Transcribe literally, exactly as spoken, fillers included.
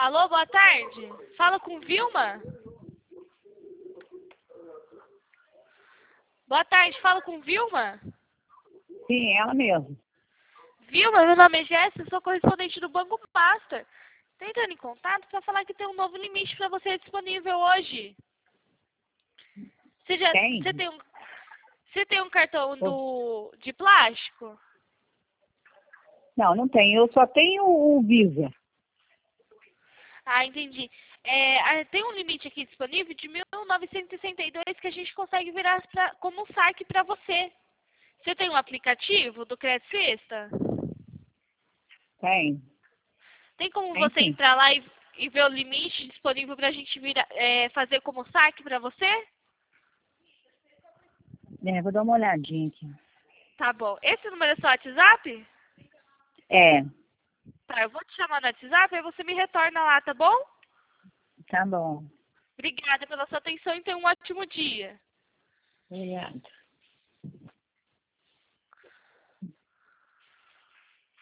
Alô, boa tarde. Fala com Vilma? Boa tarde, fala com Vilma? Sim, ela mesmo. Vilma, meu nome é Jéssica, sou correspondente do Banco Master. Tô entrando em contato para falar que tem um novo limite para você disponível hoje. Você, já, Tem? você, tem, um, você tem um cartão do, de plástico? Não, não tem. Eu só tenho o Visa. Ah, entendi. É, tem um limite aqui disponível de mil novecentos e sessenta e dois que a gente consegue virar pra, como um saque para você. Você tem um aplicativo do Crédito Sexta? Tem. Tem como Tem você sim. entrar lá e, e ver o limite disponível para a gente virar, é, fazer como saque para você? É, vou dar uma olhadinha aqui. Tá bom. Esse número é seu WhatsApp? É, Tá, eu vou te chamar no WhatsApp, aí você me retorna lá, tá bom? tá bom. Obrigada pela sua atenção e tenha um ótimo dia. Obrigada.